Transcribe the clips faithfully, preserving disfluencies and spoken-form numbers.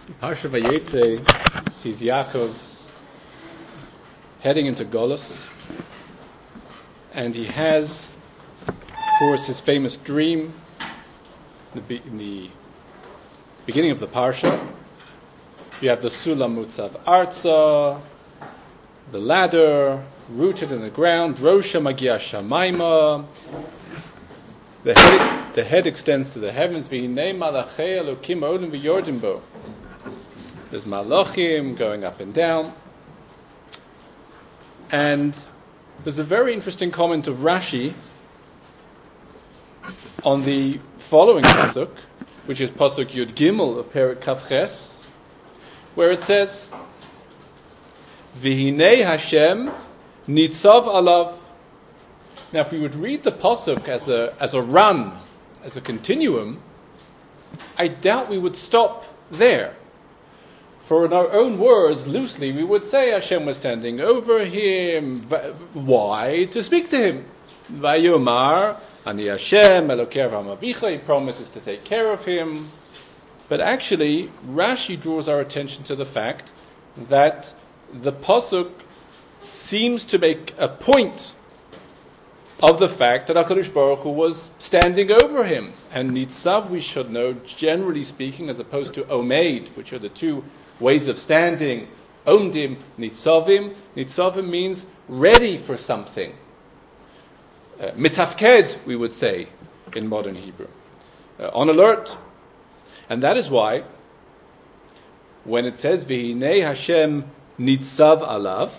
Parsha Vayetze sees Yaakov heading into Golus, and he has, of course, his famous dream in the, in the beginning of the Parsha. You have the Sulam Mutzav Arza, the ladder rooted in the ground, Rosha Magia Shamaima, the head, the head extends to the heavens, V'hinei Malachei Elokim Olim V'yordim Bo. There's Malachim going up and down. And there's a very interesting comment of Rashi on the following pasuk, which is pasuk Yud Gimel of Perek Kaf Ches, where it says, V'hinei Hashem nitzav alav. Now, if we would read the pasuk as a as a run, as a continuum, I doubt we would stop there. For in our own words, loosely, we would say Hashem was standing over him. Why? To speak to him. Vayomar, Ani Hashem, Elokei Avraham Avicha, he promises to take care of him. But actually, Rashi draws our attention to the fact that the pasuk seems to make a point of the fact that HaKadosh Baruch Hu was standing over him. And Nitzav, we should know, generally speaking, as opposed to Omeid, which are the two ways of standing, Omdim, Nitzavim. Nitzavim means ready for something. Uh, mitafked, we would say, in modern Hebrew. Uh, on alert. And that is why, when it says, V'hinei Hashem nitzav alav,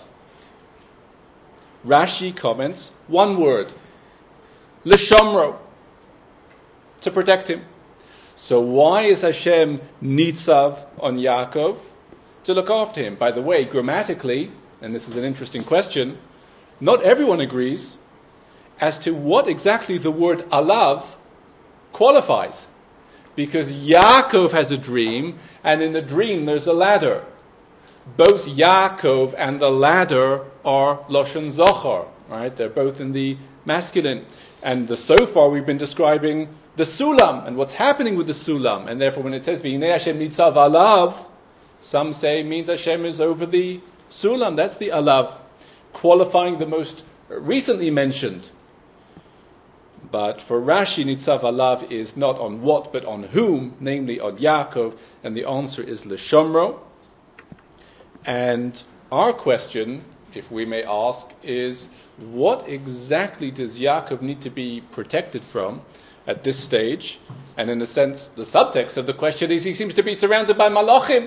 Rashi comments, one word, L'shomro, to protect him. So why is Hashem nitzav on Yaakov? To look after him. By the way, grammatically, and this is an interesting question, not everyone agrees as to what exactly the word alav qualifies. Because Yaakov has a dream, and in the dream there's a ladder. Both Yaakov and the ladder are Lashon Zochar, right? They're both in the masculine. And the, so far we've been describing the Sulam, and what's happening with the Sulam. And therefore when it says, V'hinei Hashem nitzav alav, some say it means Hashem is over the Sulam. That's the alav, qualifying the most recently mentioned. But for Rashi, nitzav alav is not on what, but on whom, namely on Yaakov, and the answer is L'shomro. And our question, if we may ask, is what exactly does Yaakov need to be protected from at this stage? And in a sense, the subtext of the question is he seems to be surrounded by malachim,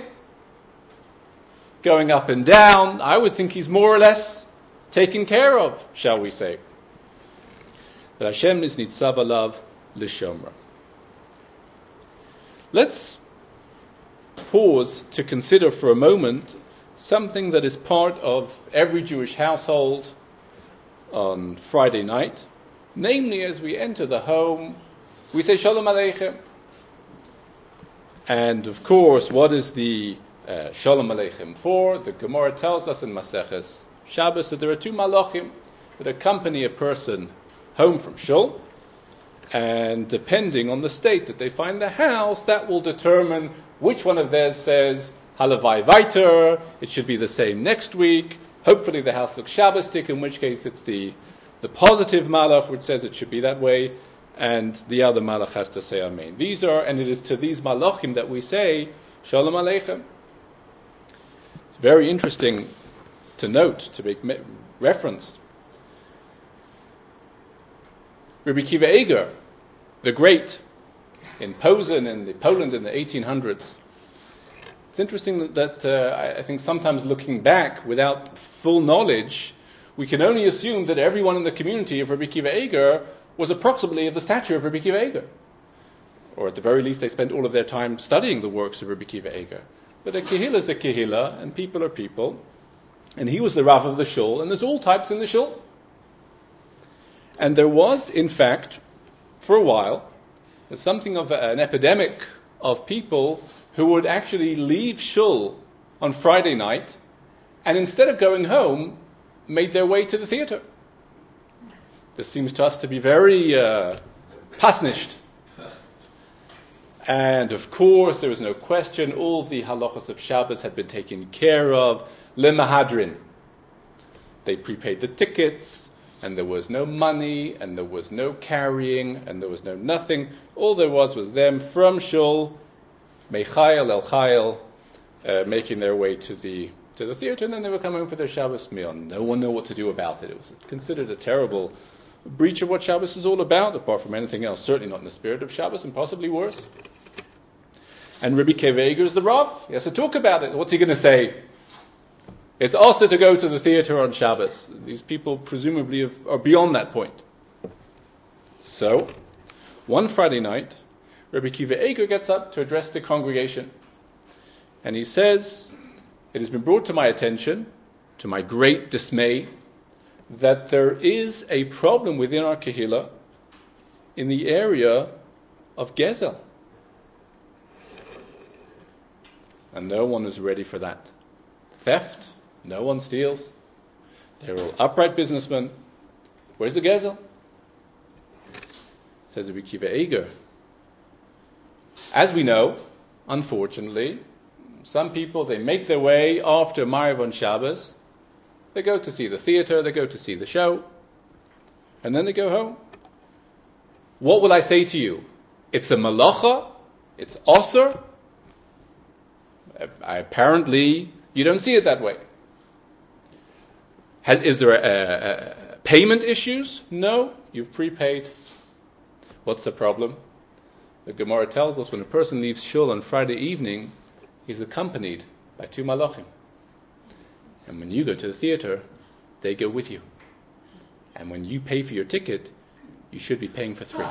going up and down. I would think he's more or less taken care of, shall we say. But Hashem is nitzav alav l'shomra. Let's pause to consider for a moment something that is part of every Jewish household on Friday night. Namely, as we enter the home, we say Shalom Aleichem. And of course, what is the uh, Shalom Aleichem for? The Gemara tells us in Maseches Shabbos that there are two malachim that accompany a person home from shul, and depending on the state that they find the house, that will determine which one of theirs says Halavai Vaiter, it should be the same next week. Hopefully the house looks Shabbostic, in which case it's the, the positive malach which says it should be that way, and the other malach has to say Amen. These are, and it is to these malachim that we say Shalom Aleichem. It's very interesting to note, to make me- reference. Rabbi Akiva Eiger, the great, in Posen in the Poland in the eighteen hundreds. It's interesting that uh, I think sometimes looking back without full knowledge, we can only assume that everyone in the community of Rabbi Akiva Eiger was approximately of the stature of Rabbi Akiva Eiger. Or at the very least they spent all of their time studying the works of Rabbi Akiva Eiger. But a kehillah is a kehillah, and people are people. And he was the Rav of the shul, and there's all types in the shul. And there was, in fact, for a while, something of a, an epidemic of people who would actually leave shul on Friday night, and instead of going home, made their way to the theater. This seems to us to be very uh, pasnished. And of course, there was no question, all the halachos of Shabbos had been taken care of. Lemahadrin. They prepaid the tickets, and there was no money, and there was no carrying, and there was no nothing. All there was was them from Shul, Meichayel El Chayel, uh, making their way to the to the theater, and then they were coming home for their Shabbos meal. No one knew what to do about it. It was considered a terrible breach of what Shabbos is all about, apart from anything else. Certainly not in the spirit of Shabbos, and possibly worse. And Rabbi Akiva Eiger is the Rav. He has to talk about it. What's he going to say? It's also to go to the theater on Shabbos. These people presumably have, are beyond that point. So, one Friday night, Rabbi Akiva Eiger gets up to address the congregation. And he says, it has been brought to my attention, to my great dismay, that there is a problem within our Kehillah in the area of Gezel. And no one is ready for that. Theft, no one steals. They're all upright businessmen. Where's the Gezel? Says Rabbi Akiva Eiger. As we know, unfortunately, some people, they make their way after Mariv on Shabbos. They go to see the theater, they go to see the show, and then they go home. What will I say to you? It's a malacha, it's osur. Apparently, you don't see it that way. Has, is there a, a, a payment issues? No, you've prepaid. What's the problem? The Gemara tells us when a person leaves shul on Friday evening, he's accompanied by two malachim. And when you go to the theater, they go with you. And when you pay for your ticket, you should be paying for three.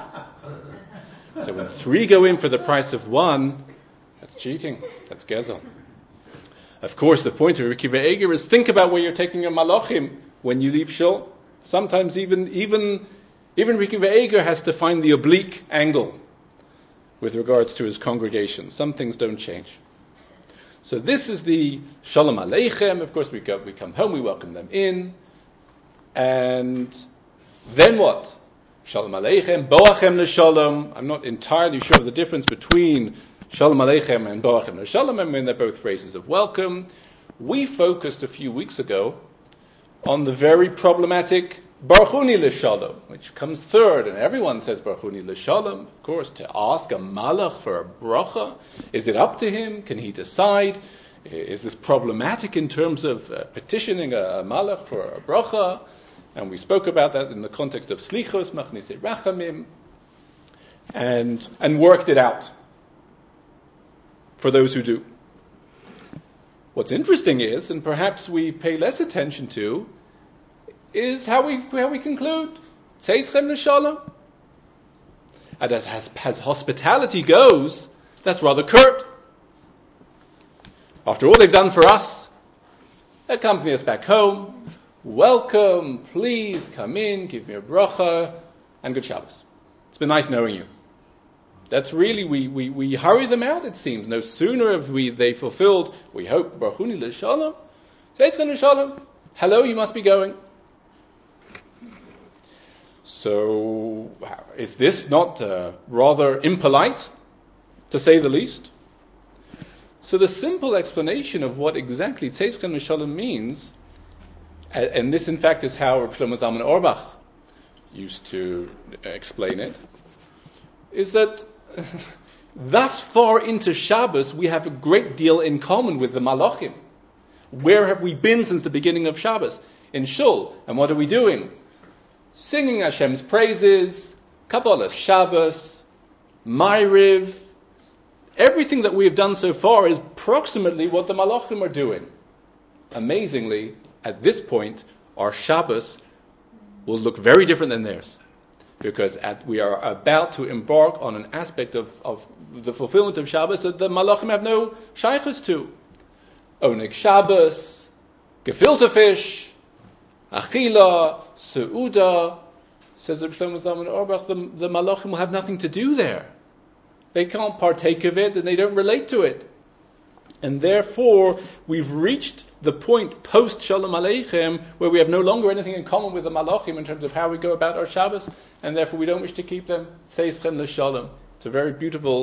So when three go in for the price of one, that's cheating. That's gezel. Of course, the point of Rabbi Akiva Eiger is think about where you're taking your malachim when you leave shul. Sometimes even even even Rabbi Akiva Eiger has to find the oblique angle with regards to his congregation. Some things don't change. So this is the Shalom Aleichem. Of course, we go, we come home, we welcome them in, and then what? Shalom Aleichem, Boachem L'Shalom. I'm not entirely sure of the difference between Shalom Aleichem and Boachem L'Shalom. I mean, they're both phrases of welcome. We focused a few weeks ago on the very problematic Baruchuni L'Shalom, which comes third, and everyone says Baruchuni L'Shalom. Of course, to ask a malach for a bracha, is it up to him? Can he decide? Is this problematic in terms of uh, petitioning a, a malach for a bracha? And we spoke about that in the context of Slichos, Machnise Rachamim, and and worked it out for those who do. What's interesting is, and perhaps we pay less attention to, is how we how we conclude. Tzeichem l'shalom. And as, as, as hospitality goes, that's rather curt. After all they've done for us, accompany us back home, welcome, please come in, give me a bracha, and good Shabbos. It's been nice knowing you. That's really, we, we, we hurry them out, it seems. No sooner have we they fulfilled, we hope, Baruchuni l'shalom, Tzeichem l'shalom, hello, you must be going. So, is this not uh, rather impolite, to say the least? So the simple explanation of what exactly Tzeichem L'Shalom means, and, and this in fact is how Reb Shlomo Zalman Auerbach used to explain it, is that uh, thus far into Shabbos we have a great deal in common with the Malachim. Where have we been since the beginning of Shabbos? In Shul. And what are we doing? Singing Hashem's praises, Kabbalah Shabbos, Ma'ariv. Everything that we have done so far is approximately what the Malachim are doing. Amazingly, at this point, our Shabbos will look very different than theirs. Because at, we are about to embark on an aspect of, of the fulfillment of Shabbos that the Malachim have no shaychus to. Oneg Shabbos, gefilte fish, Achila, Seuda, says Reb Shlomo Zalman Auerbach, the, the Malachim will have nothing to do there. They can't partake of it and they don't relate to it. And therefore, we've reached the point post Shalom Aleichem where we have no longer anything in common with the Malachim in terms of how we go about our Shabbos, and therefore we don't wish to keep them Tzeichem L'Shalom. It's a very beautiful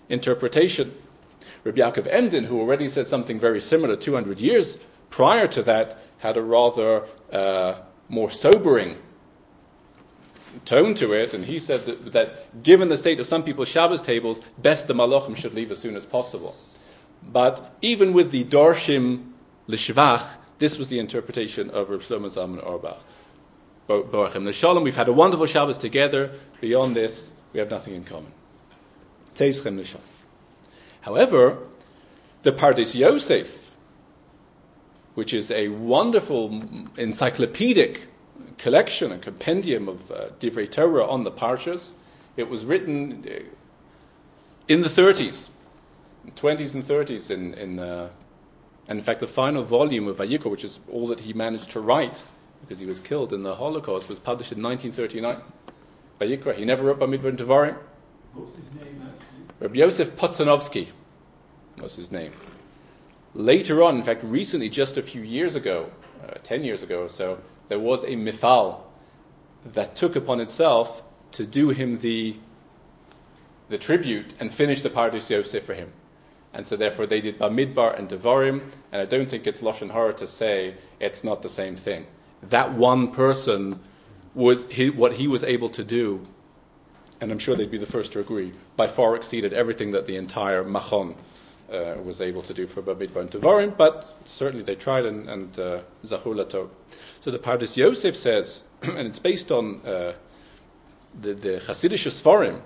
interpretation. Rabbi Yaakov Emden, who already said something very similar two hundred years prior to that, had a rather uh, more sobering tone to it, and he said that, that given the state of some people's Shabbos tables, best the malachim should leave as soon as possible. But even with the Dorshim L'Shvach, this was the interpretation of Rav Shlomo Zalman Auerbach. Baruch L'Shalom, we've had a wonderful Shabbos together. Beyond this, we have nothing in common. Teizchem L'Shalom. However, the Pardes Yosef, which is a wonderful encyclopedic collection, a compendium of uh, Divrei Torah on the Parshas, it was written in the thirties, twenties and thirties, in, in uh, and in fact the final volume of Vayikra, which is all that he managed to write, because he was killed in the Holocaust, was published in nineteen thirty-nine. Vayikra, he never wrote Bamidbar and Devarim. What's his name actually? Rabbi Yosef Potsanovsky was his name. Later on, in fact recently, just a few years ago, uh, ten years ago or so, there was a mifal that took upon itself to do him the the tribute and finish the Pardes Yosef for him. And so therefore they did Bamidbar and Devarim, and I don't think it's Lashon Hara to say it's not the same thing. That one person was he, what he was able to do, and I'm sure they'd be the first to agree, by far exceeded everything that the entire Machon uh, was able to do for Bamidbar and Devarim, but certainly they tried, and, and Zachur Latov. So the Pardes Yosef says, and it's based on uh, the, the Hasidic Sfarim,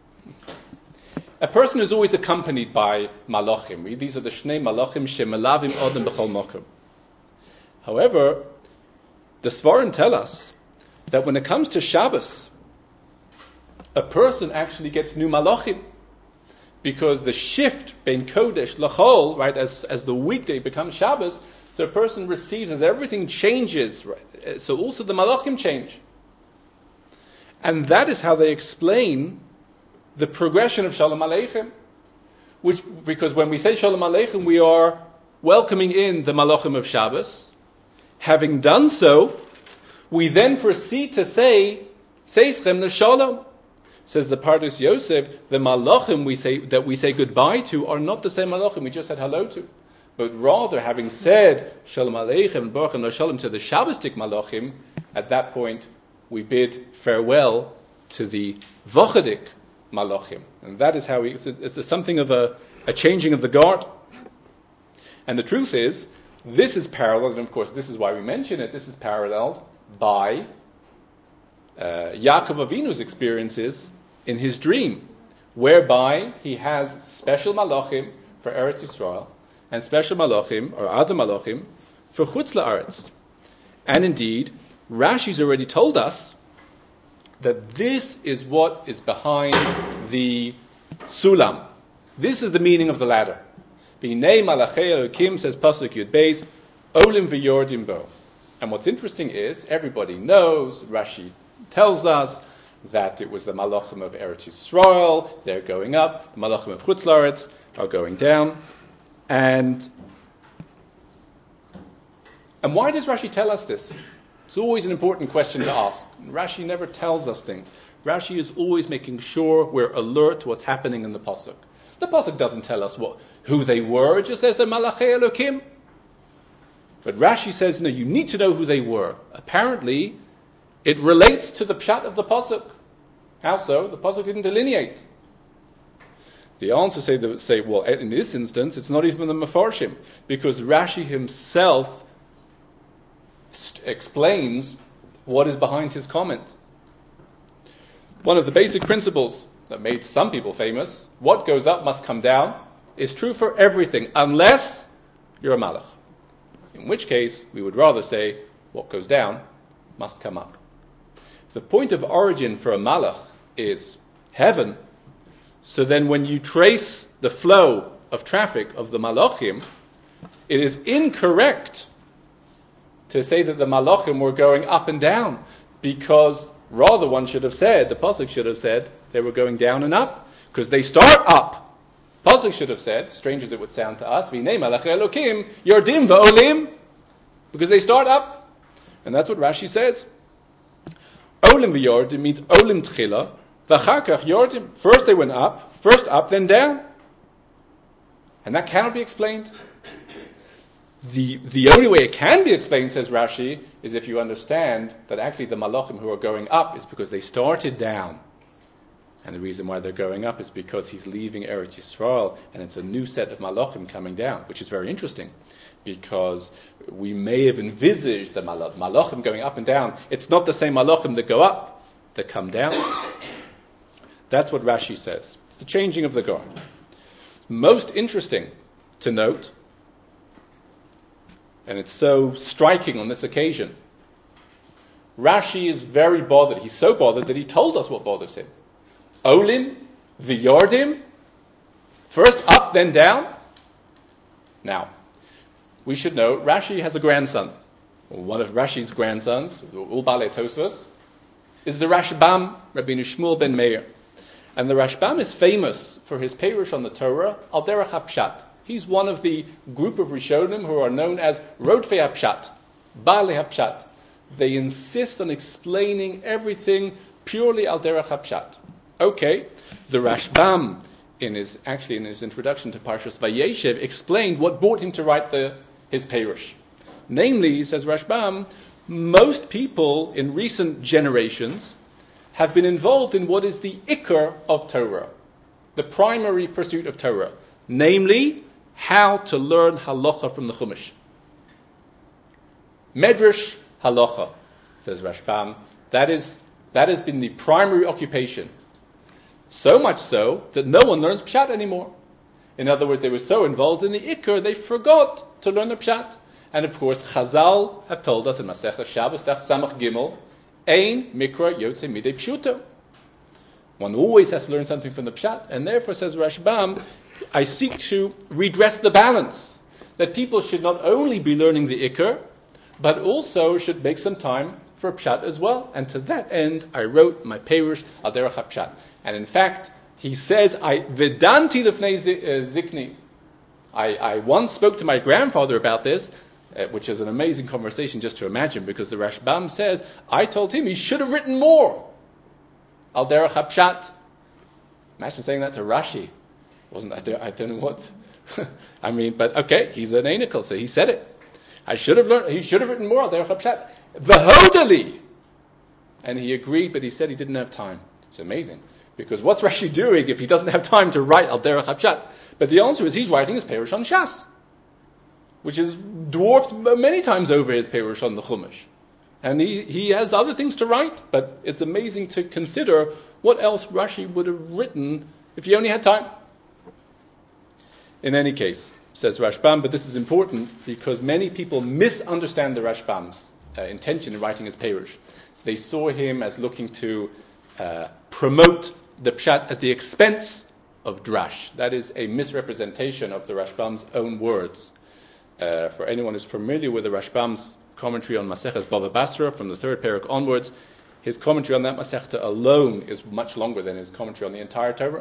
a person is always accompanied by malachim. These are the Shnei Malachim Shemelavim Odem B'chol Mokum. However, the Sfarim tell us that when it comes to Shabbos, a person actually gets new malachim, because the shift bein Kodesh L'chol, right, as as the weekday becomes Shabbos, so a person receives, as everything changes, right, so also the malachim change. And that is how they explain the progression of Shalom Aleichem, which, because when we say Shalom Aleichem, we are welcoming in the malachim of Shabbos. Having done so, we then proceed to say, Seichem L'Shalom. Says the Pardes Yosef, the malachim we say, that we say goodbye to are not the same malachim we just said hello to. But rather, having said Shalom Aleichem, Baruch L'Shalom to the Shabbosdik malachim, at that point we bid farewell to the Vochadik malachim. And that is how we, it's, it's something of a, a changing of the guard. And the truth is, this is paralleled, and of course this is why we mention it, this is paralleled by uh, Yaakov Avinu's experiences in his dream, whereby he has special malachim for Eretz Yisrael, and special malachim, or other malachim, for Chutz La'aretz. And indeed, Rashi's already told us that this is what is behind the sulam. This is the meaning of the ladder. B'nei malachei Elokim, says Pasuk Yud Beis, olim v'yordim bo. And what's interesting is, everybody knows, Rashi tells us, that it was the malachim of Eretz Yisrael, they're going up, the malachim of Chutz La'aretz are going down. And, and why does Rashi tell us this? It's always an important question to ask. Rashi never tells us things. Rashi is always making sure we're alert to what's happening in the pasuk. The pasuk doesn't tell us what who they were; it just says they're Malachei Elokim. But Rashi says, no, you need to know who they were. Apparently, it relates to the pshat of the pasuk. How so? The pasuk didn't delineate. The answer say, the, say, well, in this instance, it's not even the Mefarshim, because Rashi himself st- explains what is behind his comment. One of the basic principles that made some people famous, what goes up must come down, is true for everything, unless you're a malach. In which case, we would rather say, what goes down must come up. If the point of origin for a malach is heaven, so then when you trace the flow of traffic of the malachim, it is incorrect to say that the malachim were going up and down, because rather one should have said, the pasuk should have said, they were going down and up, because they start up. Pasuk should have said, strange as it would sound to us, V'nei malachei Elokim yordim v'olim, because they start up. And that's what Rashi says. Olim v'yordim means olim tchila, v'achar kach yordim. First they went up, first up, then down. And that cannot be explained. The the only way it can be explained, says Rashi, is if you understand that actually the malachim who are going up is because they started down. And the reason why they're going up is because he's leaving Eretz Yisrael, and it's a new set of malachim coming down, which is very interesting, because we may have envisaged the mal- malachim going up and down. It's not the same malachim that go up, that come down. That's what Rashi says. It's the changing of the guard. Most interesting to note, and it's so striking on this occasion, Rashi is very bothered. He's so bothered that he told us what bothers him. Olim, V'yordim, first up, then down. Now, we should know, Rashi has a grandson. One of Rashi's grandsons, Ul Balei Tosfos, is the Rashbam, Rabbeinu Shmuel ben Meir. And the Rashbam is famous for his perush on the Torah, Al Derech HaPshat. He's one of the group of Rishonim who are known as Rodfei HaPshat, Balei HaPshat. They insist on explaining everything purely Al Derech HaPshat. Okay, the Rashbam, in his actually in his introduction to Parshas Vayeshev, explained what brought him to write the his perush. Namely, says Rashbam, most people in recent generations have been involved in what is the ikar of Torah, the primary pursuit of Torah, namely how to learn halacha from the Chumash. Medrash halacha, says Rashbam, that is that has been the primary occupation. So much so that no one learns Pshat anymore. In other words, they were so involved in the Iker, they forgot to learn the Pshat. And of course, Chazal have told us in Masechah Shabbos Daf Samach Gimel, Ein Mikra Yotze Midei Pshuto. One always has to learn something from the Pshat, and therefore, says Rashbam, I seek to redress the balance. That people should not only be learning the Iker, but also should make some time for Pshat as well. And to that end, I wrote my Perush Al Derech HaPshat. And in fact, he says, I vedanti lefnei zikni. I, I once spoke to my grandfather about this, uh, which is an amazing conversation just to imagine, because the Rashbam says, I told him he should have written more. Al Derech HaPshat. Imagine saying that to Rashi. Wasn't I? I don't know what. I mean, but okay, he's an Einikal, so he said it. I should have learned. He should have written more Al Derech HaPshat. V'hodali. And he agreed, but he said he didn't have time. It's amazing. Because what's Rashi doing if he doesn't have time to write Al Derech HaPshat? But the answer is he's writing his Perush on Shas, which is dwarfs many times over his Perush on the Chumash. And he, he has other things to write, but it's amazing to consider what else Rashi would have written if he only had time. In any case, says Rashbam, but this is important because many people misunderstand the Rashbam's uh, intention in writing his Perush. They saw him as looking to uh, promote the Pshat at the expense of Drash. That is a misrepresentation of the Rashbam's own words. Uh, for anyone who's familiar with the Rashbam's commentary on Maseches Bava Basra from the third parak onwards, his commentary on that Masechta alone is much longer than his commentary on the entire Torah.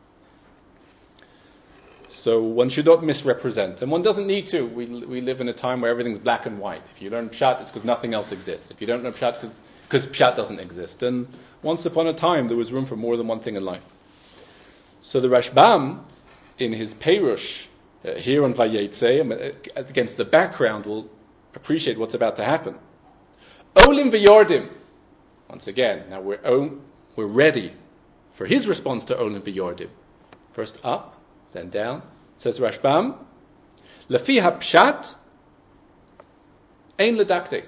So one should not misrepresent, and one doesn't need to. We we live in a time where everything's black and white. If you learn Pshat, it's because nothing else exists. If you don't know Pshat, it's because Pshat doesn't exist. And once upon a time, there was room for more than one thing in life. So the Rashbam, in his Perush, uh, here on Vayetze, against the background, will appreciate what's about to happen. Olim v'yordim. Once again, now we're on, we're ready for his response to Olim v'yordim. First up, then down. Says Rashbam, Lefi ha'pshat ein ledaktik.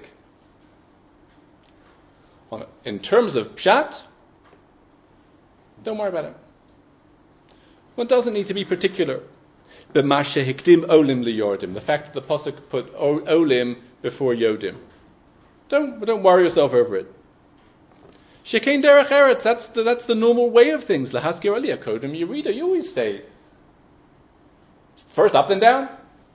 In terms of pshat, don't worry about it. One doesn't need to be particular. B'ma shehikdim olim liyordim. The fact that the pasuk put olim before yodim. Don't don't worry yourself over it. Shekein derech eretz. That's the, that's the normal way of things. Lahaskir aliyah kodem yerida. You always say first up then down.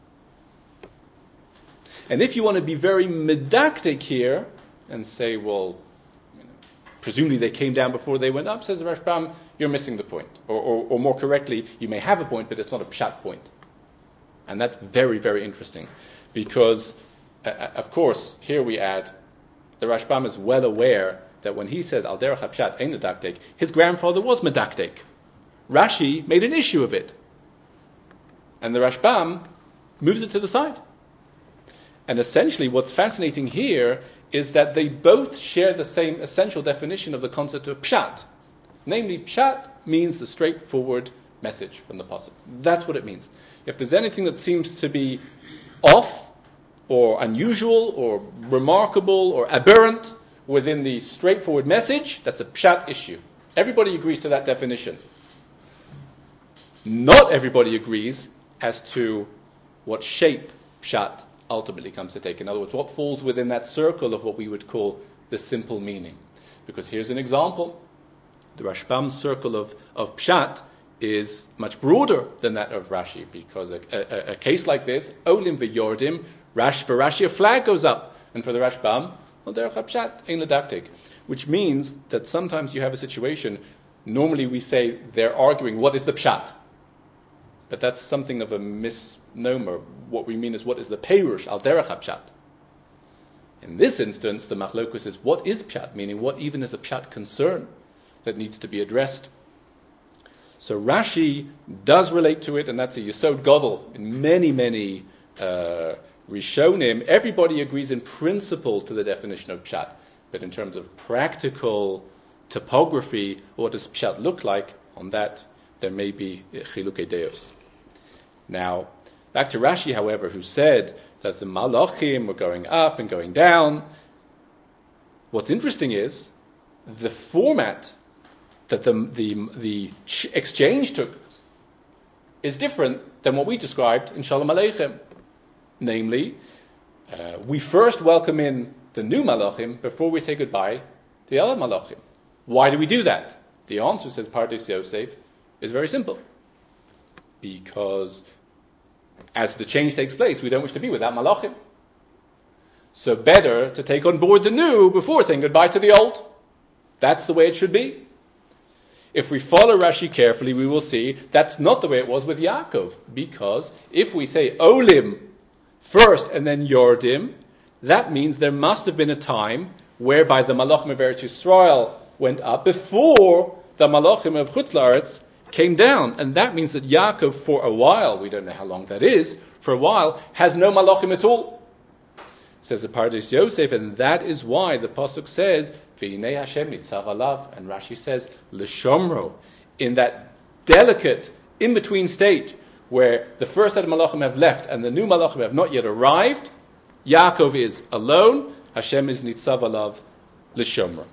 And if you want to be very medactic here and say, well, you know, presumably they came down before they went up, says Rashbam, you're missing the point. Or, or, or more correctly, you may have a point, but it's not a pshat point. And that's very, very interesting. Because, uh, of course, here we add, the Rashbam is well aware that when he said, Al derech hapshat ein medaktek, his grandfather was medaktek. Rashi made an issue of it. and the Rashbam moves it to the side. And essentially what's fascinating here is that they both share the same essential definition of the concept of pshat. Namely, pshat means the straightforward message from the pasuk. That's what it means. If there's anything that seems to be off, or unusual, or remarkable, or aberrant within the straightforward message, that's a pshat issue. Everybody agrees to that definition. Not everybody agrees as to what shape pshat ultimately comes to take. In other words, what falls within that circle of what we would call the simple meaning. Because here's an example. The Rashbam's circle of, of pshat is much broader than that of Rashi, because a, a, a case like this, Olim v'yordim, Rash, for Rashi a flag goes up, and for the Rashbam, well, derech pshat ein ledaktik, which means that sometimes you have a situation, normally we say they're arguing what is the pshat, but that's something of a misnomer. What we mean is what is the perush al derech pshat. In this instance, the machlokus is what is pshat, meaning what even is a pshat concern that needs to be addressed. So Rashi does relate to it, and that's a Yesod Gadol in many, many uh, Rishonim. Everybody agrees in principle to the definition of pshat, but in terms of practical topography, what does pshat look like? On that, there may be chilukei deos. Now, back to Rashi, however, who said that the malachim were going up and going down. What's interesting is the format that the the the exchange took is different than what we described in Shalom Aleichem. Namely, uh, we first welcome in the new malachim before we say goodbye to the other malachim. Why do we do that? The answer, says Pardes Yosef, is very simple. Because as the change takes place, we don't wish to be without malachim. So better to take on board the new before saying goodbye to the old. That's the way it should be. If we follow Rashi carefully, we will see that's not the way it was with Yaakov. Because if we say Olim first and then Yordim, that means there must have been a time whereby the Malachim of Eretz Yisrael went up before the Malachim of Chutz La'aretz came down. And that means that Yaakov, for a while, we don't know how long that is, for a while, has no Malachim at all. Says the Pardes Yosef, and that is why the Pasuk says, V'hinei Hashem nitzav alav, and Rashi says, L'shomro, in that delicate, in-between stage, where the first set of Malachim have left and the new Malachim have not yet arrived, Yaakov is alone, Hashem is nitzav alav, L'shomro.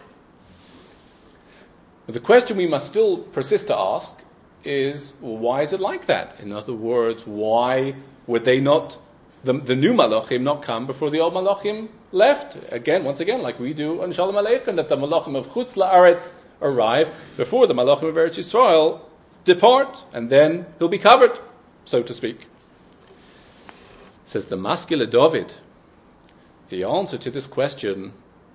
The question we must still persist to ask is, well, why is it like that? In other words, why would they not, the, the new Malachim not come before the old Malachim left? Again, once again, like we do on Shalom Aleichem, that the Malachim of Chutz La'aretz arrive before the Malachim of Eretz Yisrael depart, and then they'll be covered, so to speak. Says the Maskele David, the answer to this question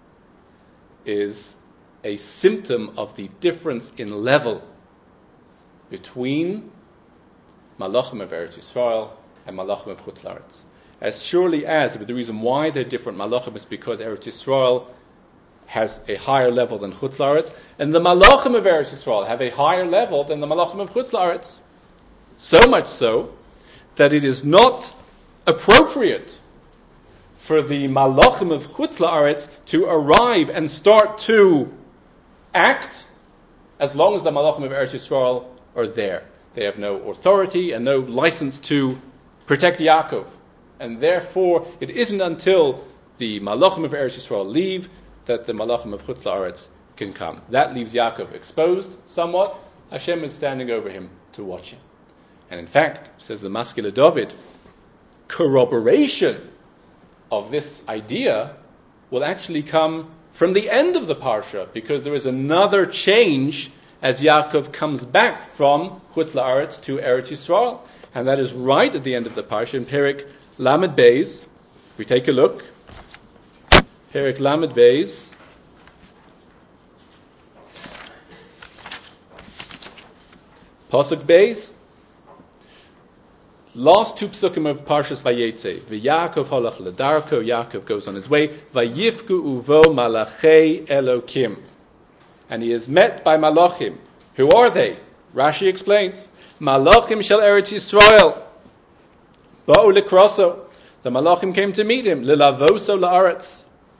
is a symptom of the difference in level between Malachim of Eretz Yisrael and Malachim of Chutz La'aretz. As surely as, but the reason why they're different Malachim is because Eretz Yisrael has a higher level than Chutz La'aretz, and the Malachim of Eretz Yisrael have a higher level than the Malachim of Chutz La'aretz. So much so that it is not appropriate for the Malachim of Chutz La'aretz to arrive and start to act as long as the Malachim of Eretz Yisrael are there. They have no authority and no license to protect Yaakov. And therefore, it isn't until the Malachim of Eretz Yisrael leave that the Malachim of Chutz La'aretz can come. That leaves Yaakov exposed somewhat. Hashem is standing over him to watch him. And in fact, says the Maskele David, corroboration of this idea will actually come from the end of the Parsha, because there is another change as Yaakov comes back from Chutz La'aretz to Eretz Yisrael. And that is right at the end of the Parsha, in Perek Lamed Beis. We take a look. Perek Lamed Beis. Pasuk Beis. Last two psukim of Parshas Vayetze. V'Yaakov halach ledarko. Yaakov goes on his way. Vayifku uvo malachei Elokim. And he is met by malachim. Who are they? Rashi explains. Malachim shel Eretz Yisrael. Ba'u likroso. The Malachim came to meet him. Lilavoso la'aretz.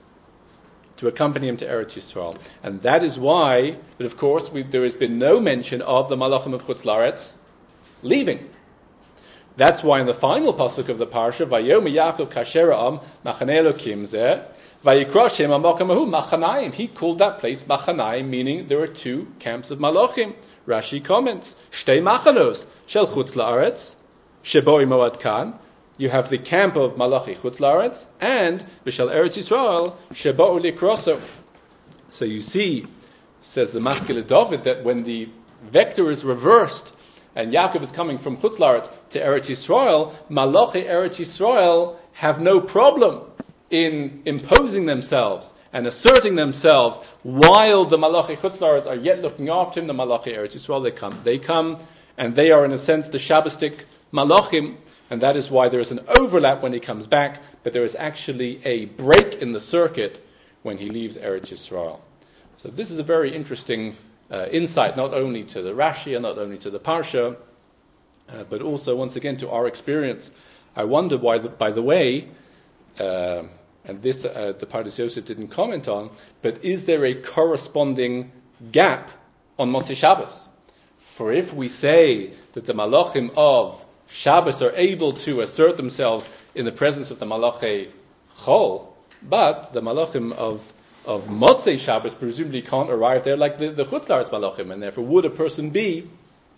To accompany him to Eretz Yisrael. And that is why, but of course, we, there has been no mention of the Malachim of Chutz La'aretz leaving. That's why in the final pasuk of the parsha, Vayom Yaakov kasher am machanei Elokim zeh, vayikra shem hamakom hahu Machanayim. He called that place Machanayim, meaning there are two camps of Malachim. Rashi comments, Shtei machanos shel Chutz La'aretz shebo imoad kan. You have the camp of Malachi Chutz La'aretz and V'shel Eretz Yisrael shebo likroso. So you see, says the Maskil David, that when the vector is reversed and Yaakov is coming from Chutz La'aretz to Eretz Yisrael, Malachi Eretz Yisrael have no problem in imposing themselves and asserting themselves while the Malachi Chutz La'aretz are yet looking after him. The Malachi Eretz Yisrael, they come. They come and they are in a sense the Shabbostic Malachim, and that is why there is an overlap when he comes back, but there is actually a break in the circuit when he leaves Eretz Yisrael. So this is a very interesting Uh, insight not only to the Rashi and not only to the Parsha, uh, but also once again to our experience. I wonder why, the, by the way, uh, and this uh, the Pardes Yosef didn't comment on, but is there a corresponding gap on Motzei Shabbos? For if we say that the Malachim of Shabbos are able to assert themselves in the presence of the Malachi Chol, but the Malachim of of Motzei Shabbos presumably can't arrive there like the, the Chutz La'aretz Malachim, and therefore would a person be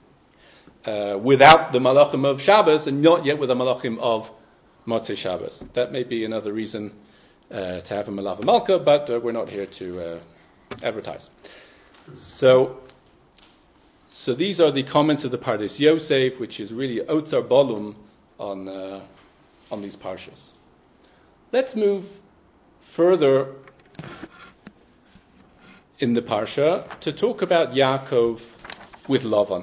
uh, without the Malachim of Shabbos and not yet with the Malachim of Motzei Shabbos? That may be another reason uh, to have a Malava Malka, but uh, we're not here to uh, advertise. So, so these are the comments of the Pardes Yosef, which is really Otzar Bolum on uh, on these parshas. Let's move further in the parsha to talk about Yaakov with Lavan.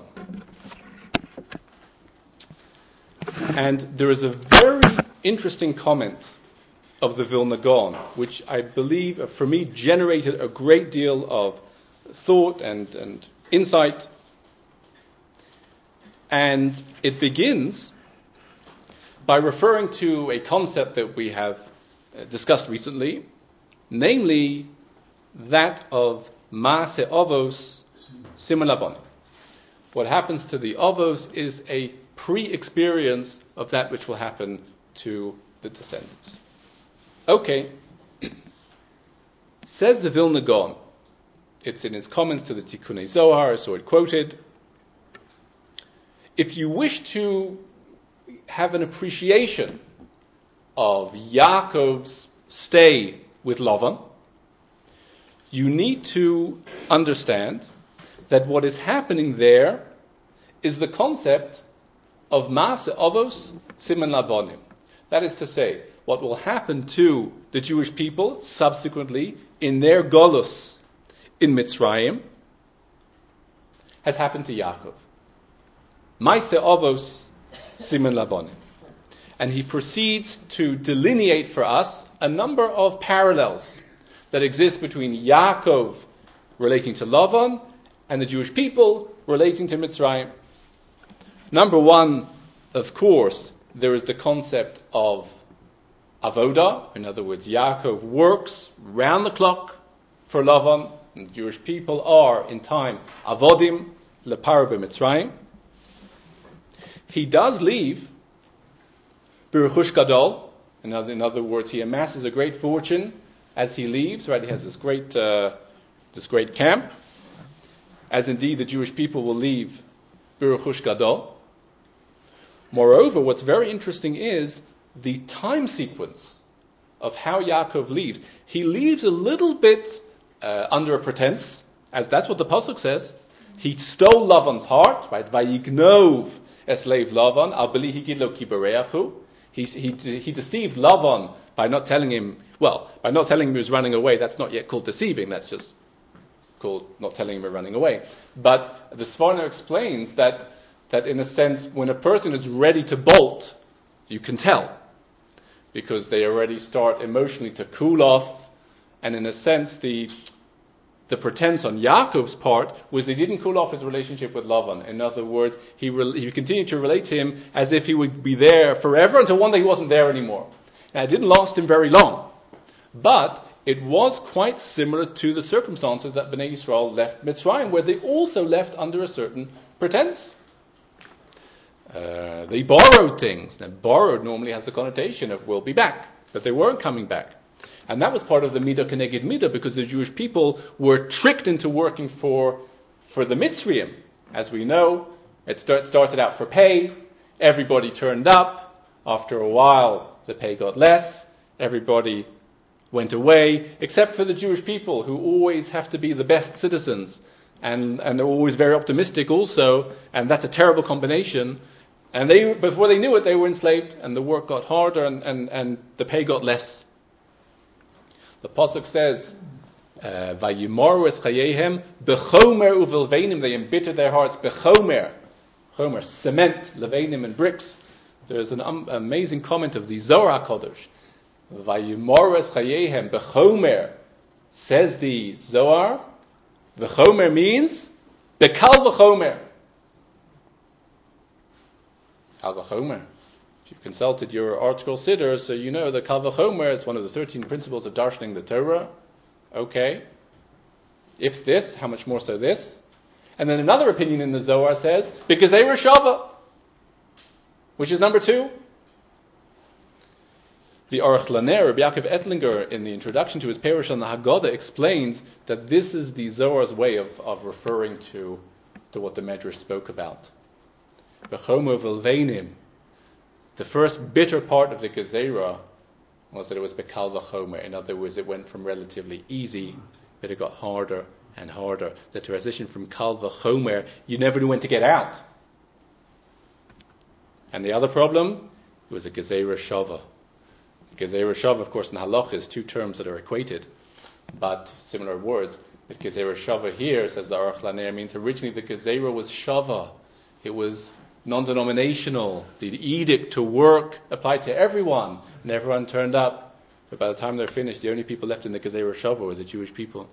And there is a very interesting comment of the Vilna Gaon, which I believe, uh, for me, generated a great deal of thought and, and insight. And it begins by referring to a concept that we have uh, discussed recently, namely that of Maaseh Avos Siman Laban. What happens to the Avos is a pre-experience of that which will happen to the descendants. Okay. Says the Vilna Gaon, it's in his comments to the Tikkunei Zohar, so it quoted, if you wish to have an appreciation of Yaakov's stay with Lavan, you need to understand that what is happening there is the concept of Maaseh Avos Siman Labanim. That is to say, what will happen to the Jewish people subsequently in their Golus in Mitzrayim has happened to Yaakov. Maaseh Avos Siman Labanim. And he proceeds to delineate for us a number of parallels that exist between Yaakov relating to Lavan and the Jewish people relating to Mitzrayim. Number one, of course, there is the concept of avodah. In other words, Yaakov works round the clock for Lavan, and the Jewish people are, in time, avodim lepar b'Mitzrayim. He does leave B'Rechush Gadol. In other, in other words, he amasses a great fortune as he leaves, right? He has this great, uh, this great camp, as indeed the Jewish people will leave B'Rechush Gadol. Moreover, what's very interesting is the time sequence of how Yaakov leaves. He leaves a little bit uh, under a pretense, as that's what the pasuk says. He stole Lavan's heart, right? Vayignov esleiv Lavan al beli higidlo ki bereachu. He he he deceived Lavan by not telling him. Well, by not telling him he was running away. That's not yet called deceiving. That's just called not telling him we're running away. But the Sforno explains that that in a sense, when a person is ready to bolt, you can tell, because they already start emotionally to cool off, and in a sense, the The pretense on Yaakov's part was that he didn't cool off his relationship with Lavan. In other words, he, re- he continued to relate to him as if he would be there forever until one day he wasn't there anymore. Now, it didn't last him very long, but it was quite similar to the circumstances that Bnei Yisrael left Mitzrayim, where they also left under a certain pretense. Uh, they borrowed things. Now, borrowed normally has the connotation of we'll be back, but they weren't coming back. And that was part of the Midah Keneged Midah, because the Jewish people were tricked into working for, for the Mitzrayim. As we know, it start, started out for pay. Everybody turned up. After a while, the pay got less. Everybody went away, except for the Jewish people, who always have to be the best citizens. And, and they're always very optimistic also. And that's a terrible combination. And they, before they knew it, they were enslaved. And the work got harder and, and, and the pay got less. The pasuk says, "Vayimaru es chayehem bechomer uvilvenim." They embittered their hearts. Bechomer, chomer, cement, levenim, and bricks. There's an um, amazing comment of the Zohar Kodesh. Vayimaru es chayehem bechomer, says the Zohar. Bechomer means bekal v'chomer. Kal v'chomer. If you've consulted your Art Scroll Siddur, so you know that Kal V'chomer is one of the thirteen principles of darshaning the Torah. Okay. If this, how much more so this? And then another opinion in the Zohar says, because they were Shava, which is number two. The Aruch Laner, Rabbi Yaakov Ettlinger, in the introduction to his Perush on the Haggadah, explains that this is the Zohar's way of, of referring to, to what the Medrash spoke about. V'chomer v'lveinim. The first bitter part of the Gezerah was that it was Bekal V'chomer. In other words, it went from relatively easy, but it got harder and harder. The transition from Kal V'chomer, you never knew when to get out. And the other problem, it was a Gezerah Shava. Gezerah Shava, of course, in Halach is two terms that are equated, but similar words. But Gezerah Shava here, says the Aruch Laner, means originally the Gezerah was Shava. It was non-denominational. The edict to work applied to everyone, and everyone turned up. But by the time they're finished, the only people left in the Gezerah Shava were the Jewish people.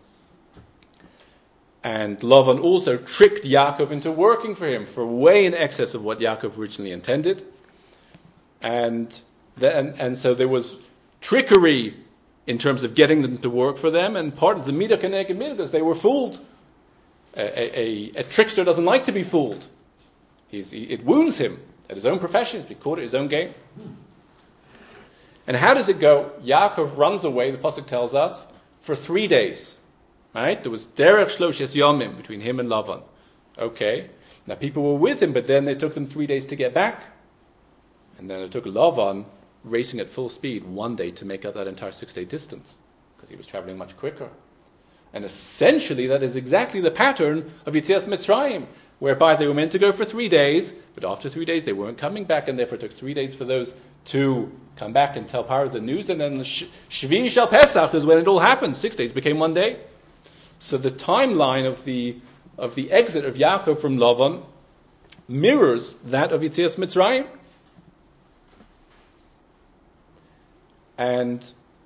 And Lavan also tricked Yaakov into working for him for way in excess of what Yaakov originally intended. And then, and so there was trickery in terms of getting them to work for them, and part of the Midah Keneged Midah, because they were fooled. A, a, a, a trickster doesn't like to be fooled. He's, he, it wounds him at his own profession. He's been caught at his own game. And how does it go? Yaakov runs away, the pasuk tells us, for three days. Right? There was derech shloshes yomim between him and Lavan. Okay. Now people were with him, but then it took them three days to get back. And then it took Lavan racing at full speed one day to make up that entire six-day distance, because he was traveling much quicker. And essentially that is exactly the pattern of Yetzias Mitzrayim, whereby they were meant to go for three days, but after three days they weren't coming back, and therefore it took three days for those to come back and tell Paro the news, and then the Shvi Shal Pesach is when it all happened. Six days became one day. So the timeline of the of the exit of Yaakov from Lavan mirrors that of Yetzias Mitzrayim. And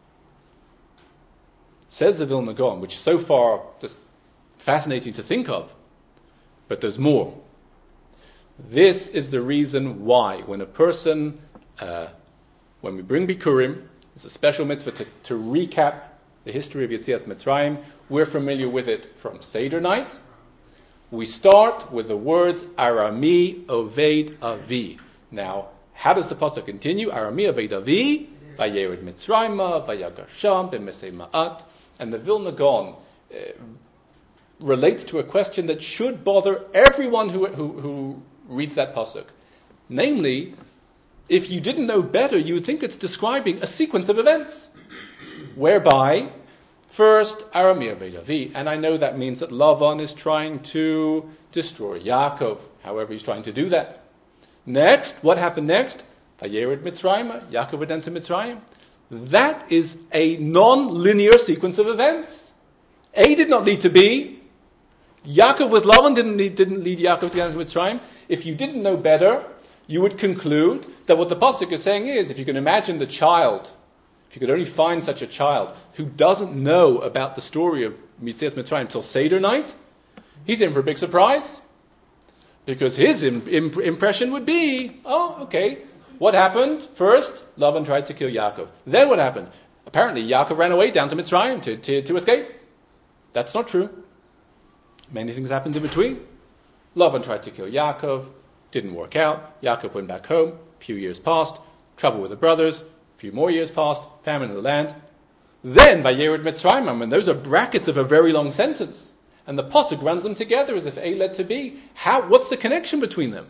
says the Vilna Gaon, which is so far just fascinating to think of, but there's more. This is the reason why, when a person, uh, when we bring Bikurim, it's a special mitzvah to, to recap the history of Yetzias Mitzrayim. We're familiar with it from Seder night. We start with the words Arami Oved Avi. Now, how does the pasuk continue? Arami Oved Avi, Vayered Mitzrayma, Vayagasham, B'Mesei Ma'at. And the Vilna Gaon uh, relates to a question that should bother everyone who, who, who reads that pasuk. Namely, if you didn't know better, you would think it's describing a sequence of events, whereby first Arami Oved Avi, and I know that means that Lavan is trying to destroy Yaakov. However, he's trying to do that. Next, what happened next? Vayered Mitzrayim, Yaakov went into Mitzrayim. That is a non-linear sequence of events. A did not lead to B. Yaakov with Lavan didn't lead, didn't lead Yaakov to Mitzrayim. If you didn't know better, you would conclude that what the pasuk is saying is, if you can imagine the child, if if you could only find such a child who doesn't know about the story of Yetzias Mitzrayim till Seder night, he's in for a big surprise. Because his imp- imp- impression would be, oh, okay, what happened? First, Lavan tried to kill Yaakov. Then what happened? Apparently, Yaakov ran away down to Mitzrayim to, to, to escape. That's not true. Many things happened in between. Lavan tried to kill Yaakov. Didn't work out. Yaakov went back home. A few years passed. Trouble with the brothers. A few more years passed. Famine in the land. Then, Vayered Mitzrayim, and those are brackets of a very long sentence. And the Pasuk runs them together as if A led to B. How? What's the connection between them?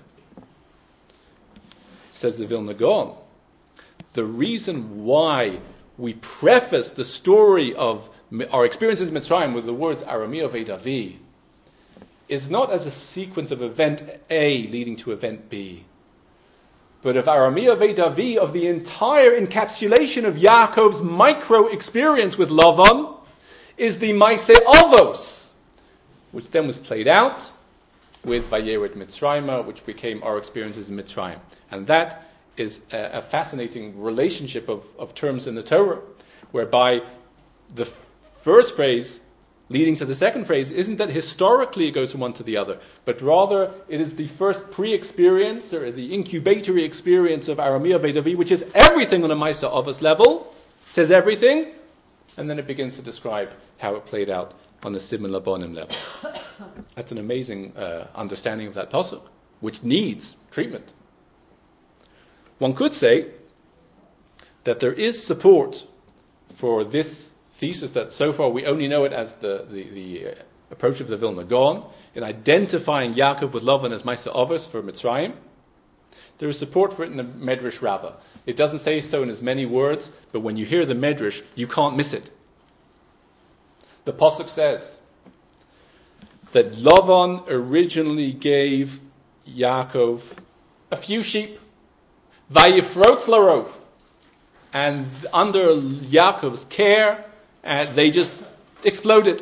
Says the Vilna Gaon. The reason why we preface the story of our experiences in Mitzrayim with the words Aramia Vedavi is not as a sequence of event A leading to event B, but of Aramia Vedavi, of the entire encapsulation of Yaakov's micro experience with Lavan, is the Maaseh Avos, which then was played out with Vayered Mitzrayim, which became our experiences in Mitzrayim. And that is a, a fascinating relationship of, of terms in the Torah, whereby the first phrase leading to the second phrase isn't that historically it goes from one to the other, but rather it is the first pre-experience, or the incubatory experience of Aramia Vedavi, which is everything on a Maaseh Avos level, says everything, and then it begins to describe how it played out on the Siman Labonim level. That's an amazing uh, understanding of that pasuk, which needs treatment. One could say that there is support for this thesis that so far we only know it as the, the, the uh, approach of the Vilna Gaon, in identifying Yaakov with Lavan as Maaseh Avos for Mitzrayim. There is support for it in the Medrash Rabbah. It doesn't say so in as many words, but when you hear the Medrash, you can't miss it. The Pasuk says that Lavan originally gave Yaakov a few sheep, Vayifrotz Larov, and under Yaakov's care, uh, they just exploded.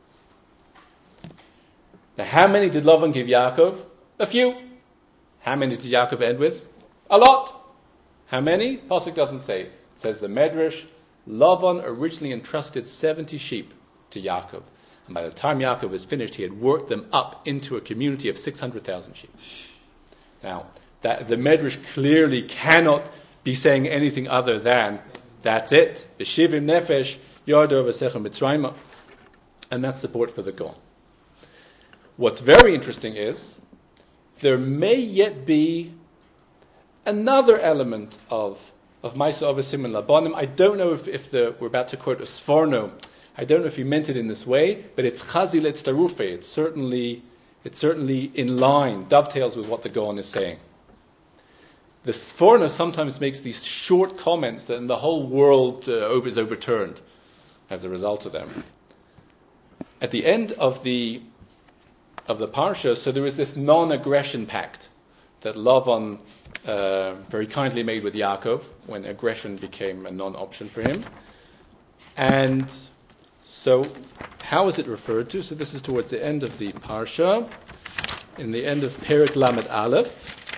Now, how many did Lavan give Yaakov? A few. How many did Yaakov end with? A lot. How many? Pasuk doesn't say. It says the Medrash, Lavan originally entrusted seventy sheep to Yaakov. And by the time Yaakov was finished, he had worked them up into a community of six hundred thousand sheep. Now, that, the Medrash clearly cannot be saying anything other than, that's it. B'shivim nefesh, yardov v'sechem Mitzrayim. And that's support for the Gaon. What's very interesting is, there may yet be another element of of Maaseh Avos Siman Labonim. I don't know if, if the, we're about to quote a Sforno. I don't know if he meant it in this way, but it's Chazil et Starufe. It's certainly, it's certainly in line, dovetails with what the Gaon is saying. The Sforno sometimes makes these short comments that the whole world uh, is overturned as a result of them. At the end of the of the parsha, so there is this non-aggression pact that Lavan uh, very kindly made with Yaakov when aggression became a non-option for him. And so, how is it referred to? So this is towards the end of the parsha, in the end of Perek Lamed Aleph.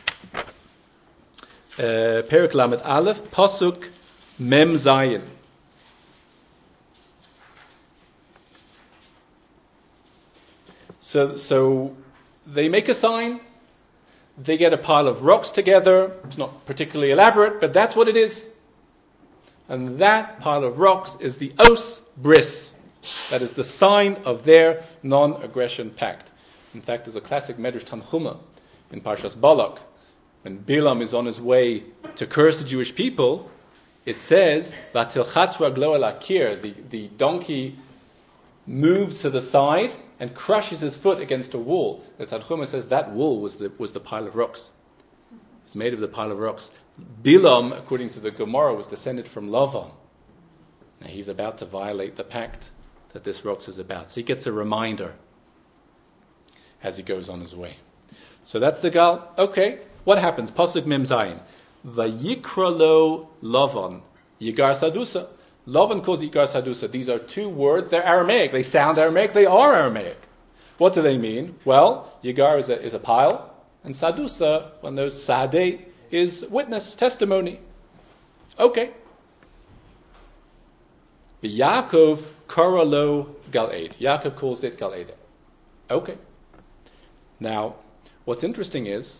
Uh, Perek Lamed Aleph, Pasuk Mem Zayin. So, so they make a sign. They get a pile of rocks together. It's not particularly elaborate, but that's what it is. And that pile of rocks is the Os Bris. That is the sign of their non-aggression pact. In fact, there's a classic Medrash Tanchuma in Parshas Balak. When Bilam is on his way to curse the Jewish people, it says, "Vatilchatz raglo el akir." The the donkey moves to the side and crushes his foot against a wall. The Tanchuma says that wall was the was the pile of rocks. It's made of the pile of rocks. Bilam, according to the Gemara, was descended from Lavan. Now he's about to violate the pact that this rocks is about. So he gets a reminder as he goes on his way. So that's the gal. Okay, what happens? Pasuk Mem Zayin. Vayikra lo Lavan Yigar Sadusa. Lavan calls Yigar Sadusa. These are two words. They're Aramaic. They sound Aramaic. They are Aramaic. What do they mean? Well, Yigar is a, is a pile, and Sadusa, one of those Sadeh, is witness, testimony. Okay. Yaakov Karalo Gal'ed. Yaakov calls it Gal'ed. Okay. Now, what's interesting is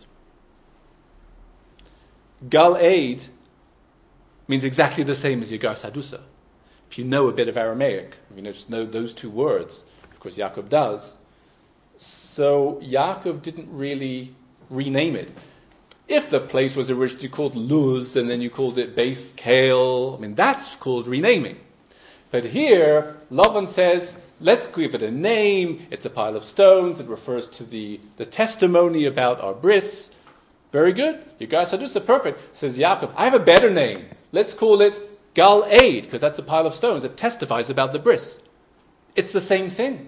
Gal'ed means exactly the same as Yegar Sadusa. If you know a bit of Aramaic, if you know, just know those two words, of course Yaakov does, so Yaakov didn't really rename it. If the place was originally called Luz and then you called it Beis Kale, I mean that's called renaming. But here, Lavan says, let's give it a name, it's a pile of stones, it refers to the, the testimony about our bris. Very good, you guys are just perfect. Says Yaakov, I have a better name. Let's call it Gal'ed, because that's a pile of stones. It testifies about the bris. It's the same thing.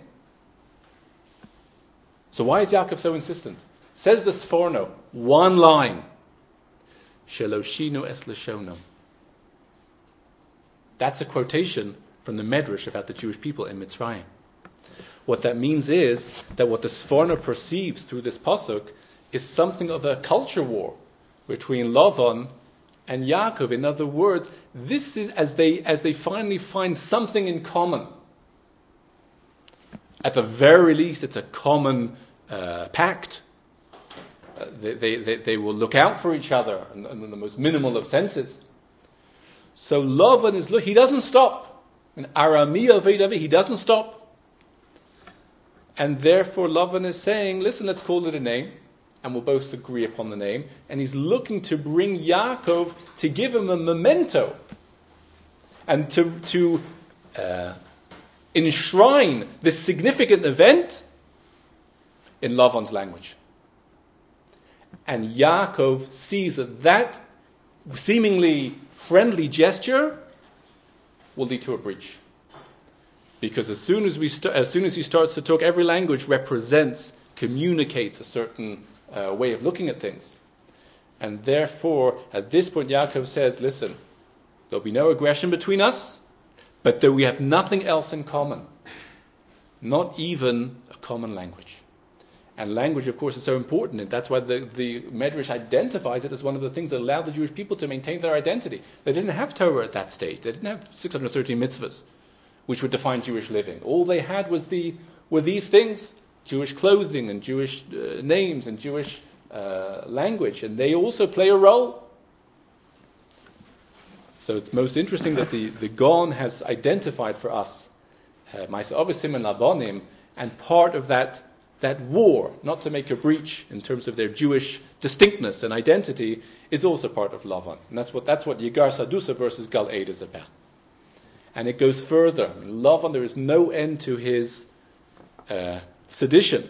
So why is Yaakov so insistent? Says the Sforno, one line. Sheloshinu es leshono. That's a quotation from the Medrash about the Jewish people in Mitzrayim. What that means is that what the Sforno perceives through this pasuk is something of a culture war between Lavan and Yaakov. In other words, this is as they as they finally find something in common. At the very least, it's a common uh, pact. Uh, they, they, they will look out for each other in, in the most minimal of senses. So Lavan is look. He doesn't stop. In Aramia Vedavi, he doesn't stop. And therefore Lavan is saying, listen, let's call it a name. And we'll both agree upon the name. And he's looking to bring Yaakov to give him a memento. And to, to uh, enshrine this significant event in Lavan's language. And Yaakov sees that that seemingly friendly gesture will lead to a breach. Because as soon as we st- as soon as he starts to talk, every language represents, communicates a certain uh, way of looking at things. And therefore, at this point, Yaakov says, listen, there'll be no aggression between us, but that we have nothing else in common. Not even a common language. And language, of course, is so important, and that's why the, the Medrash identifies it as one of the things that allowed the Jewish people to maintain their identity. They didn't have Torah at that stage. They didn't have six hundred thirteen mitzvahs, which would define Jewish living. All they had was the were these things, Jewish clothing and Jewish uh, names and Jewish uh, language, and they also play a role. So it's most interesting that the, the Gaon has identified for us Ma'aseh Avisim and Labanim, and part of that that war, not to make a breach in terms of their Jewish distinctness and identity, is also part of Lavan. And that's what that's what Yegar Sadusa versus Gal'ed is about. And it goes further. In Lavan, there is no end to his uh, sedition,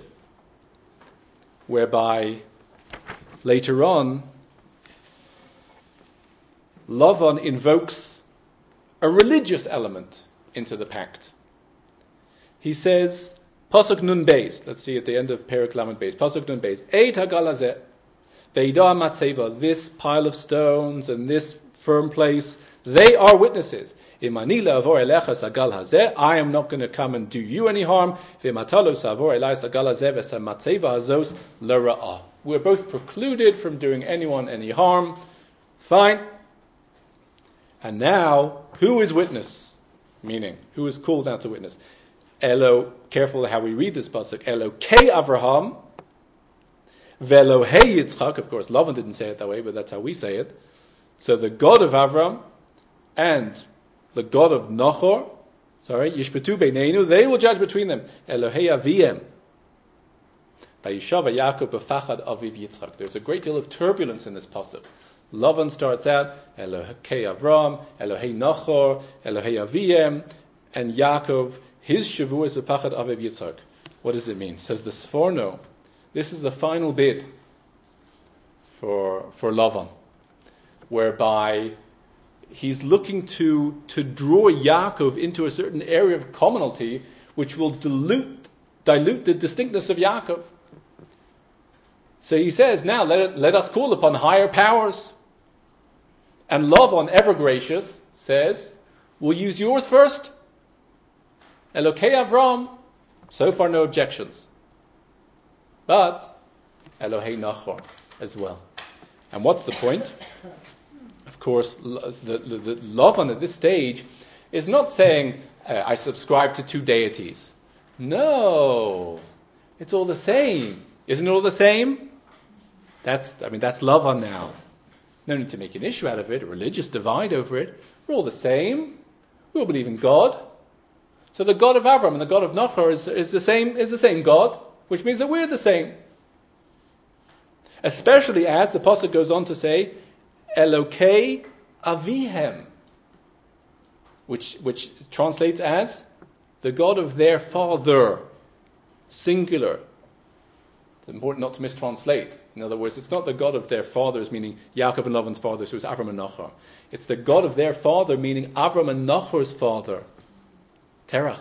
whereby later on, Lavan invokes a religious element into the pact. He says, Pasuk Nun Beis, let's see at the end of Perek Lamed Beis, Pasuk Nun Beis, Eit hagalazeh, Beida matzeva, this pile of stones and this firm place, they are witnesses. Imanila avor elecha sagal hazeh, I am not going to come and do you any harm. V'matalo savor elai sagal hazeh v'samatzeva hazos l'ra'ah. We're both precluded from doing anyone any harm. Fine. And now, who is witness? Meaning, who is called out to witness? Elo, careful how we read this pasuk. Elo kei Avraham, velo hey Yitzchak. Of course, Lavan didn't say it that way, but that's how we say it. So the God of Avram and the God of Nachor, sorry, Yishpetu Beineinu, they will judge between them. Elohei Aviem. Vayishava Yaakov b'fachad aviv Yitzchak. There's a great deal of turbulence in this pasuk. Lavan starts out, Elohei Avram, Elohei Nachor, Elohei Aviem, and Yaakov, his shavu is b'pachad aviv Yitzchak. What does it mean? Says the Sforno, this is the final bid for for Lavan, whereby he's looking to to draw Yaakov into a certain area of commonality which will dilute dilute the distinctness of Yaakov. So he says, now let it, let us call upon higher powers. And Lavan, ever gracious, says, we'll use yours first. Elokei Avram, so far no objections. But Elohei Nachor as well. And what's the point? Of course, the, the, the Lavan at this stage is not saying, uh, I subscribe to two deities. No. It's all the same. Isn't it all the same? That's, I mean, that's Lavan now. No need to make an issue out of it, a religious divide over it. We're all the same. We all believe in God. So the God of Avram and the God of Nachor is, is the same, is the same God, which means that we're the same. Especially as the Pasuk goes on to say, Elokei Avihem, which, which translates as the God of their father, singular. It's important not to mistranslate. In other words, it's not the God of their fathers, meaning Yaakov and Lavan's fathers, who is Avram and Nachor. It's the God of their father, meaning Avram and Nachor's father, Terach.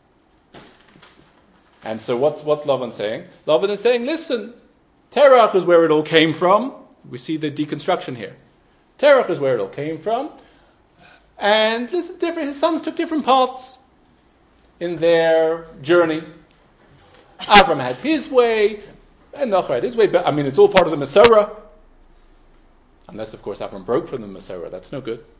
And so what's what's Lavan saying? Lavan is saying, listen, Terach is where it all came from. We see the deconstruction here. Terach is where it all came from. And listen, different, his sons took different paths in their journey. Avram had his way, and Nachor had his way. But I mean, it's all part of the Masorah. Unless, of course, Avram broke from the Masorah. That's no good.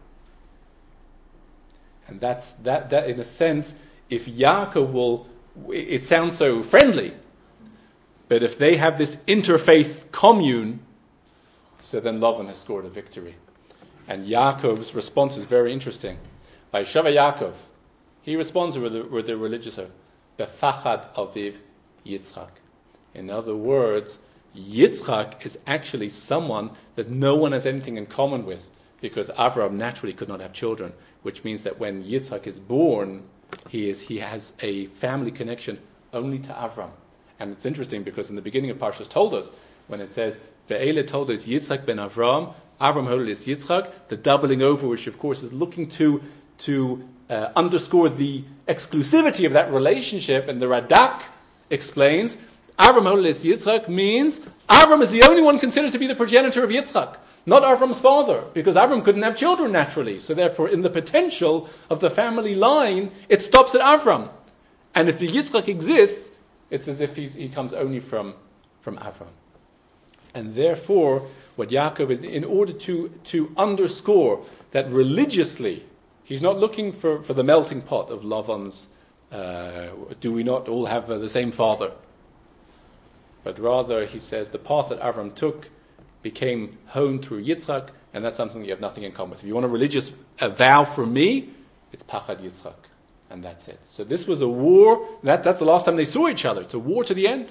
And that's, that, that in a sense, if Yaakov will, it sounds so friendly, but if they have this interfaith commune, so then Lavan has scored a victory. And Yaakov's response is very interesting. By Shava Yaakov, he responds with the, with the religious oath, Befachad Aviv Yitzchak. In other words, Yitzchak is actually someone that no one has anything in common with, because Avraham naturally could not have children, which means that when Yitzchak is born, he is he has a family connection only to Avram. And it's interesting because in the beginning of Parshas Toldos, when it says, Ve'ele Toldos Yitzchak ben Avram, Avram Holis Yitzchak, the doubling over, which of course is looking to to uh, underscore the exclusivity of that relationship, and the Radak explains, Avram Holis Yitzchak means Avram is the only one considered to be the progenitor of Yitzchak, not Avram's father, because Avram couldn't have children naturally. So therefore, in the potential of the family line, it stops at Avram. And if the Yitzchak exists, it's as if he's, he comes only from, from Avram. And therefore, what Yaakov is, in order to, to underscore that religiously, he's not looking for, for the melting pot of Lavan's, uh, do we not all have uh, the same father? But rather, he says, the path that Avram took became honed through Yitzchak, and that's something you have nothing in common with. If you want a religious a vow from me, it's Pachad Yitzchak, and that's it. So this was a war, that, that's the last time they saw each other. It's a war to the end.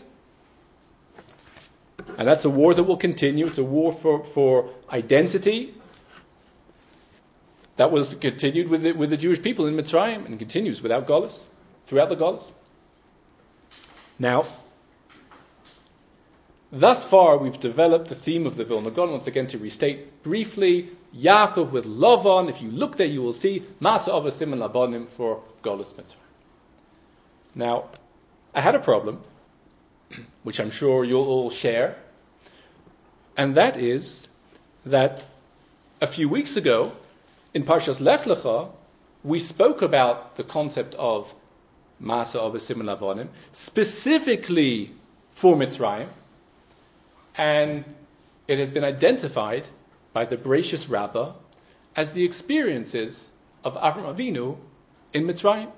And that's a war that will continue. It's a war for, for identity. That was continued with the, with the Jewish people in Mitzrayim, and continues without Golos, throughout the Golos. Now, thus far, we've developed the theme of the Vilna Gaon. Once again, to restate briefly, Yaakov with Lavan. If you look there, you will see Masa Avasim and Labanim for Golus Mitzrayim. Now, I had a problem, which I'm sure you'll all share, and that is that a few weeks ago, in Parshas Lech Lecha, we spoke about the concept of Masa Avasim and Labanim, specifically for Mitzrayim. And it has been identified by the Bereshis Rabbah as the experiences of Avram Avinu in Mitzrayim.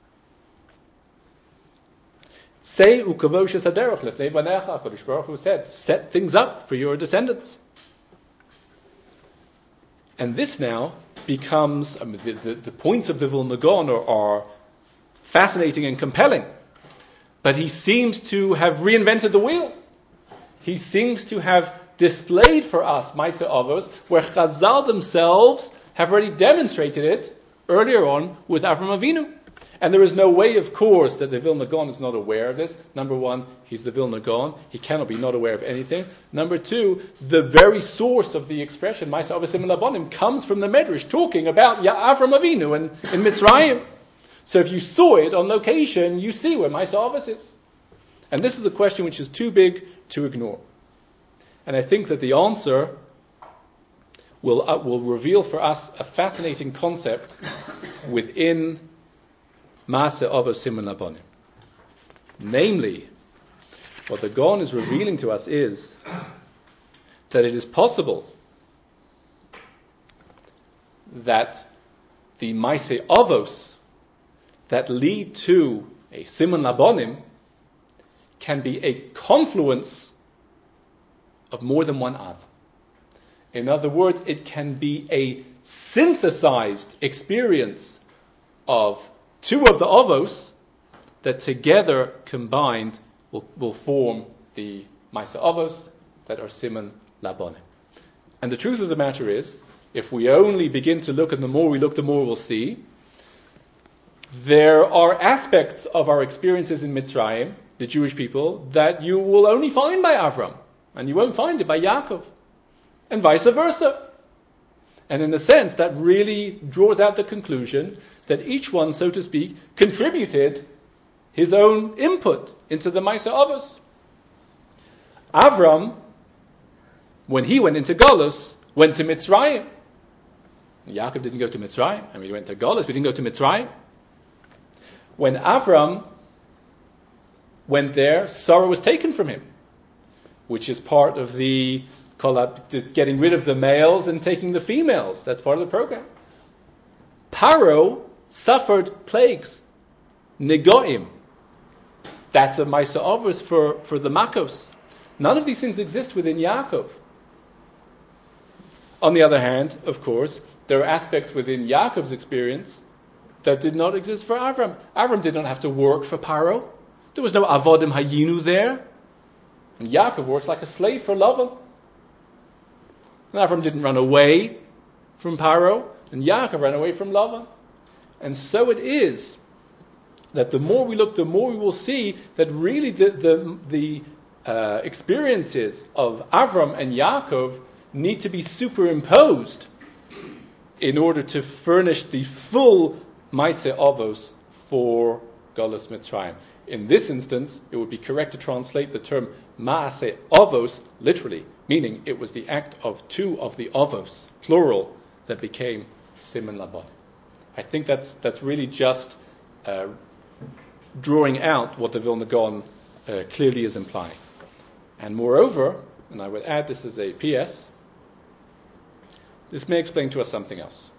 Say ukavoshes haderech lefnei banecha, HaKadosh Baruch Hu said, set things up for your descendants. And this now becomes, I mean, the, the, the points of the Vilna Gaon are, are fascinating and compelling. But he seems to have reinvented the wheel. He seems to have displayed for us Maaseh Avos, where Chazal themselves have already demonstrated it earlier on with Avram Avinu. And there is no way, of course, that the Vilna Gaon is not aware of this. Number one, he's the Vilna Gaon. He cannot be not aware of anything. Number two, the very source of the expression, Maaseh Avasim and Labanim, comes from the Medrash, talking about Avram Avinu in, in Mitzrayim. So if you saw it on location, you see where Maaseh Avos is. And this is a question which is too big to ignore. And I think that the answer will uh, will reveal for us a fascinating concept within Maaseh Avasim and Labanim. Namely, what the Gaon is revealing to us is that it is possible that the Maaseh Avos that lead to a Siman Labonim can be a confluence of more than one Av. In other words, it can be a synthesized experience of two of the Avos that together combined will, will form the Maaseh Avos that are Siman Labonim. And the truth of the matter is, if we only begin to look, and the more we look, the more we'll see, there are aspects of our experiences in Mitzrayim, the Jewish people, that you will only find by Avram, and you won't find it by Yaakov, and vice versa. And in a sense, that really draws out the conclusion that each one, so to speak, contributed his own input into the Maaseh Avos. Avram, when he went into Golus, went to Mitzrayim. Yaakov didn't go to Mitzrayim. I mean, he went to Golus, but he didn't go to Mitzrayim. When Avram went there, Sarah was taken from him, which is part of the getting rid of the males and taking the females. That's part of the program. Paro suffered plagues, negoim. That's a Maaseh Avos for, for the Makos. None of these things exist within Yaakov. On the other hand, of course, there are aspects within Yaakov's experience that did not exist for Avram. Avram did not have to work for Paro. There was no avodim hayinu there. And Yaakov works like a slave for Lavan. And Avram didn't run away from Paro, and Yaakov ran away from Lavan. And so it is that the more we look, the more we will see that really the the, the uh, experiences of Avram and Yaakov need to be superimposed in order to furnish the full Maaseh Avos for Golus Mitzrayim. In this instance, it would be correct to translate the term Maaseh Avos literally, meaning it was the act of two of the Avos, plural, that became Siman Labonim. I think that's that's really just uh, drawing out what the Vilna Gaon uh, clearly is implying. And moreover, and I would add this as a P S, this may explain to us something else.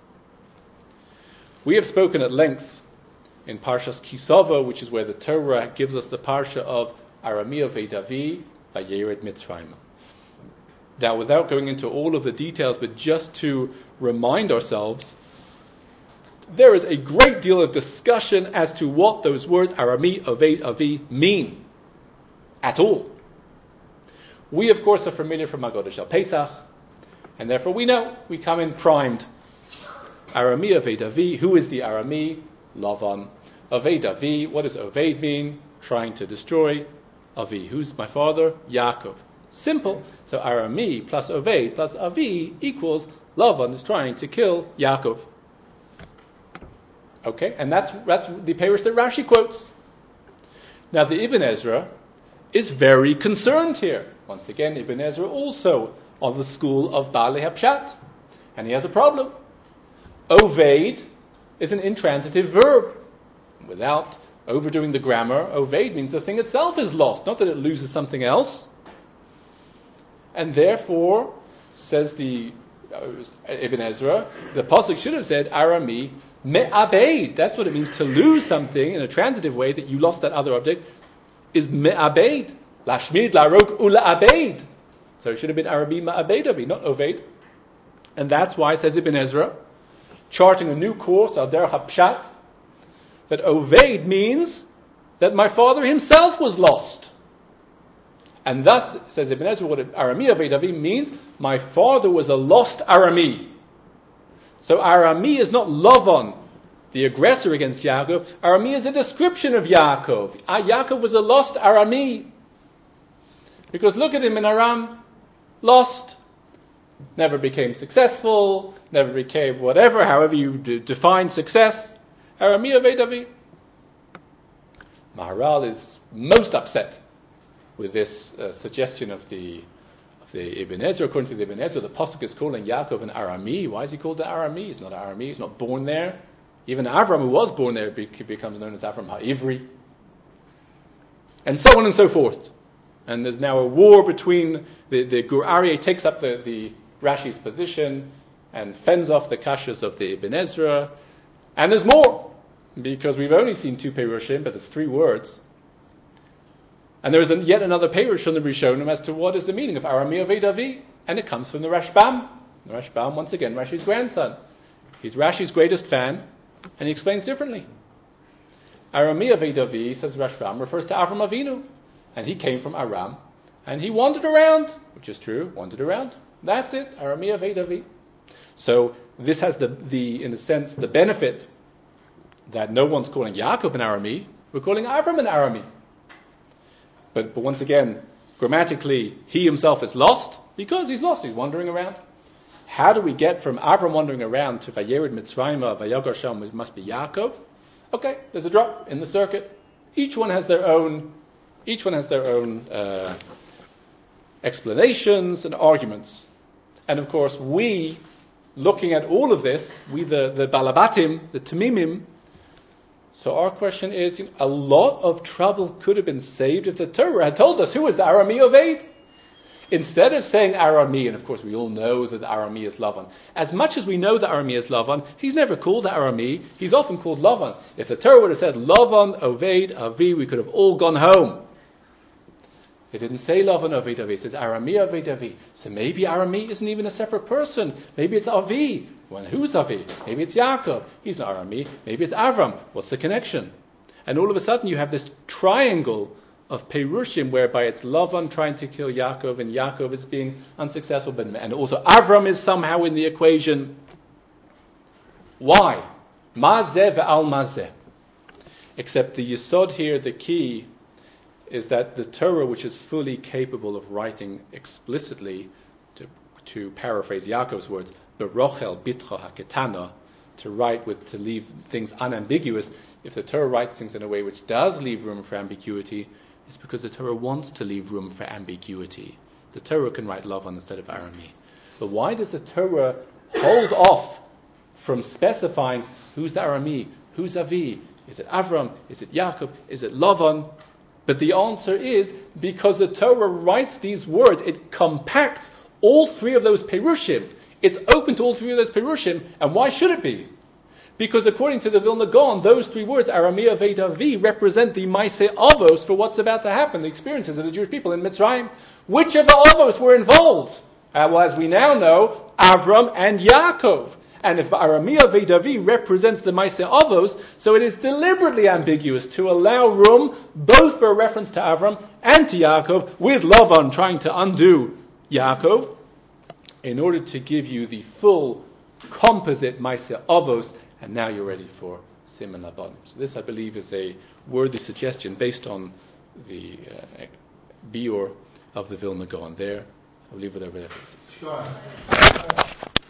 We have spoken at length in Parshas Kisava, which is where the Torah gives us the parsha of Aramia Veidavi Vayered Mitzrayim. Now, without going into all of the details, but just to remind ourselves, there is a great deal of discussion as to what those words Arami Oved Avi mean at all. We, of course, are familiar from Haggadah Shel Pesach, and therefore we know, we come in primed. Arami Oved Avi, who is the Arami? Lavan. Oved Avi, what does Oved mean? Trying to destroy. Avi, who's my father? Yaakov. Simple. So Arami plus Oved plus Avi equals Lavan is trying to kill Yaakov. Okay, and that's that's the Perush that Rashi quotes. Now the Ibn Ezra is very concerned here. Once again, Ibn Ezra also on the school of Baalei Hapshat, and he has a problem. Oved is an intransitive verb. Without overdoing the grammar, Oved means the thing itself is lost, not that it loses something else. And therefore, says the uh, Ibn Ezra, the pasuk should have said Arami me'abed. That's what it means to lose something in a transitive way, that you lost that other object, is me'abed. Lashmid, larok, ula'abed. So it should have been Arami me'abed, not Oved. And that's why, says Ibn Ezra, charting a new course, Al Derech HaPshat, that Oved means that my father himself was lost. And thus, says Ibn Ezra, what Arami Oved Avi means, my father was a lost Arami. So Arami is not Lavan, the aggressor against Yaakov. Arami is a description of Yaakov. Yaakov was a lost Arami. Because look at him in Aram, lost, never became successful, never became whatever, however you d- define success. Arami Oved Avi. Maharal is most upset with this uh, suggestion of the of the Ibn Ezra. According to the Ibn Ezra, the pasuk is calling Yaakov an Arami. Why is he called an Arami? He's not an Arami. He's not born there. Even Avram, who was born there, be- becomes known as Avram HaIvri. And so on and so forth. And there's now a war between the, the Gur Aryeh takes up the, the Rashi's position, and fends off the kashas of the Ibn Ezra. And there's more, because we've only seen two Perushim, but there's three words. And there is a, yet another Perush on the Rishonim as to what is the meaning of Arami Oved Avi, and it comes from the Rashbam. The Rashbam, once again, Rashi's grandson. He's Rashi's greatest fan, and he explains differently. Arami Oved Avi, says Rashbam, refers to Avram Avinu, and he came from Aram, and he wandered around, which is true, wandered around. That's it, Arami Oved Avi. So this has the, the, in a sense, the benefit that no one's calling Yaakov an Arami, we're calling Avram an Arami. But, but once again, grammatically, he himself is lost because he's lost, he's wandering around. How do we get from Avram wandering around to Vayered Mitzrayim, Vayagar Sham, it must be Yaakov? Okay, there's a drop in the circuit. Each one has their own, each one has their own uh, explanations and arguments. And of course, we, looking at all of this, we the, the Balabatim, the Tamimim, so our question is, you know, a lot of trouble could have been saved if the Torah had told us who was the Arami Oved. Instead of saying Arami, and of course we all know that the Arami is Lavan. As much as we know the Arami is Lavan, he's never called the Arami, he's often called Lavan. If the Torah would have said Lavan, Oved, Avi, we could have all gone home. It didn't say Lavan, Oved, Avi, it says Arami, Oved, Avi. So maybe Arami isn't even a separate person. Maybe it's Avi. Well, who's Avi? Maybe it's Yaakov. He's not Arami. Maybe it's Avram. What's the connection? And all of a sudden you have this triangle of Perushim, whereby it's Lavan trying to kill Yaakov, and Yaakov is being unsuccessful, but, and also Avram is somehow in the equation. Why? Mazeh ve'al mazeh. Except the yesod here, the key, is that the Torah, which is fully capable of writing explicitly, to, to paraphrase Yaakov's words, Berochel bitcha haketana, to write with, to leave things unambiguous. If the Torah writes things in a way which does leave room for ambiguity, it's because the Torah wants to leave room for ambiguity. The Torah can write Lavan instead of Arami. But why does the Torah hold off from specifying who's the Arami, who's Avi? Is it Avram? Is it Yaakov? Is it Lavan? But the answer is because the Torah writes these words, it compacts all three of those Perushim. It's open to all three of those Perushim, and why should it be? Because according to the Vilna Gaon, those three words, Arami Oved Avi, represent the Maaseh Avos for what's about to happen, the experiences of the Jewish people in Mitzrayim. Which of the Avos were involved? Uh, well, as we now know, Avram and Yaakov. And if Arami Oved Avi represents the Maaseh Avos, so it is deliberately ambiguous to allow room both for a reference to Avram and to Yaakov, with Lavan trying to undo Yaakov, in order to give you the full composite Maaseh Avos. And now you're ready for Siman Laban. So this, I believe, is a worthy suggestion based on the uh, biur of the Vilna Gaon there. I'll leave it over there, please. Sure.